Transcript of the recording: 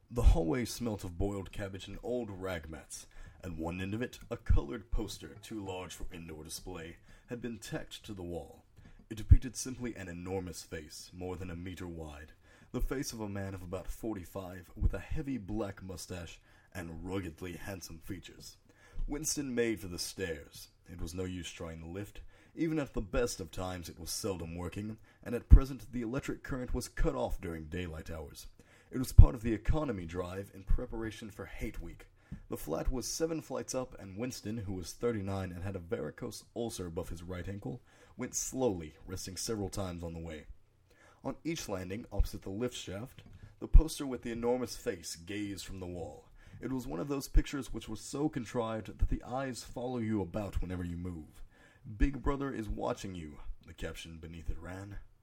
The hallway smelt of boiled cabbage and old rag mats. At one end of it, a colored poster, too large for indoor display, had been tacked to the wall. It depicted simply an enormous face, more than a meter wide. The face of a man of about 45, with a heavy black mustache and ruggedly handsome features. Winston made for the stairs. It was no use trying the lift. Even at the best of times it was seldom working, and at present the electric current was cut off during daylight hours. It was part of the economy drive in preparation for Hate Week. The flat was 7 flights up, and Winston, who was 39 and had a varicose ulcer above his right ankle, went slowly, resting several times on the way. On each landing, opposite the lift shaft, the poster with the enormous face gazed from the wall. It was one of those pictures which was so contrived that the eyes follow you about whenever you move. "Big Brother is watching you," the caption beneath it ran.